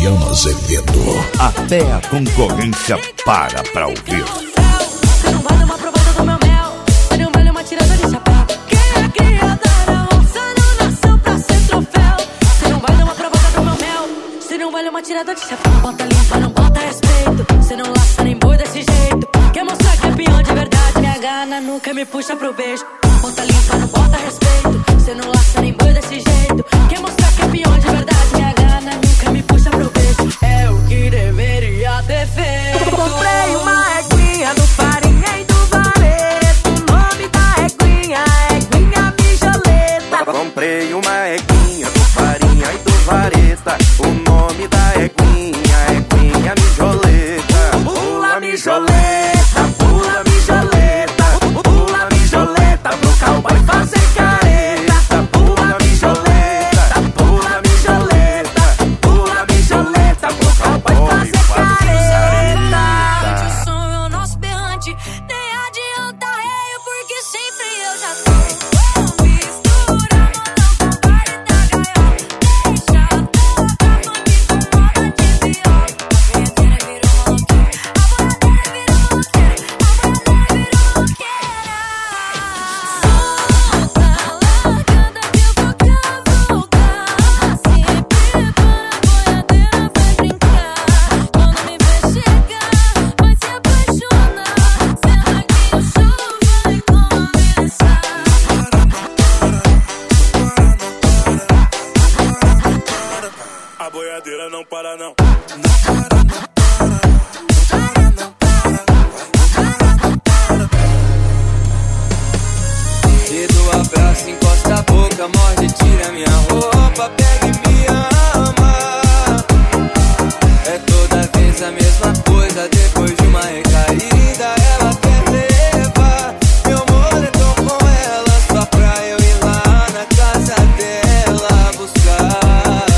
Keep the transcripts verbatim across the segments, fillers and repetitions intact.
Adriano Azevedo. Até a concorrência para pra ouvir. Você não vale uma provada do meu mel, você não vale uma tirada de chapéu. Quem é criada na onça não nasceu pra ser troféu. Você não vale uma provada do meu mel, você não vale uma tirada de chapéu. Bota limpa, não bota respeito, você não laça nem boi desse jeito. Quer mostrar que é peão de verdade, minha gana nunca me puxa pro beijo. Bota limpa, não bota respeito, você não laça nem boi desse jeito. Quer mostrar que é peão de verdade, minha gana nunca me puxa pro beijo. É o que deveria ter feito. Comprei uma eguinha do Farinha e do Vareto. O nome da eguinha é Eguinha Mijoleta. Comprei uma eguinha do Farinha e do Vareta. O nome da eguinha é Eguinha Mijoleta. Pula mijoleta, pula mijoleta, pula mijoleta pro cowboy fazer careta. Pula mijoleta, pula mijoleta, pula mijoleta pro cowboy fazer careta. O som é o nosso berrante, nem adianta reio, porque sempre eu já tô misturando na parte da gaiola. Deixa a toca funk com moda de viola. A boiadeira virou maloqueira, a boiadeira virou maloqueira, a boiadeira virou maloqueira. Solta, largada que eu vou cavalgar. Se prepara, a boiadeira vai brincar. Quando me ver chegar, vai se apaixonar. Senta que o show vai começar. A boiadeira não para não. E do abraço encosta a boca, morde, tira minha roupa, pega e me ama. É toda vez a mesma coisa, depois de uma recaída ela quer levar meu moletom com ela, só pra eu ir lá na casa dela buscar.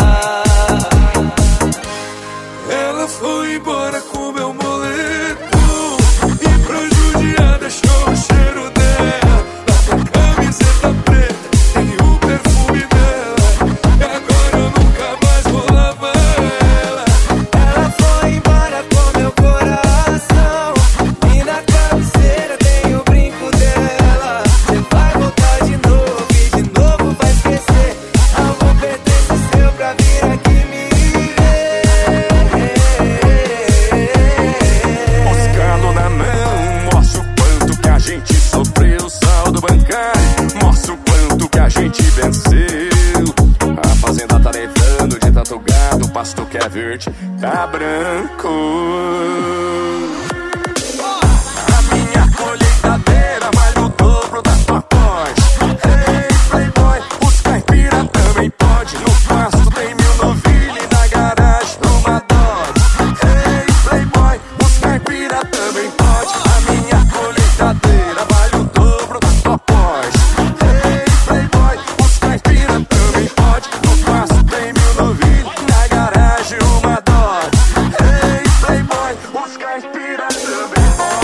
Ela foi embora com meu moletom e pra judiar deixou o cheiro dela na camiseta preta e o perfume dela. E agora eu nunca mais vou lavar ela. Ela foi embora com meu coração e na cabeceira tem o brinco dela. Você vai voltar de novo e de novo vai esquecer algum pertence seu pra vir aqui me ver. Moscando na mão, mostra o quanto que a gente sofreu. Saldo bancário, mostra o quanto que a gente venceu. A fazenda tá levando de tanto gado, o pasto que é verde tá branco. A minha colheitadeira vale o dobro da tua pode. Ei, playboy, os caipira também pode. No pasto tem mil novilha e na garagem uma Dodge. Ei, playboy, os caipira também pode. A minha colheitadeira vale o dobro da tua pode. Ei, playboy, os caipira também pode. No pasto tem mil novilha e na garagem uma Dodge. Ei, playboy, os caipira também pode.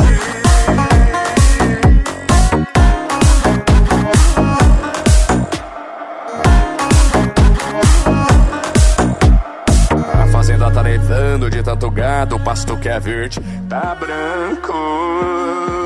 A fazenda tá levando de tanto gado, o pasto que é verde tá branco.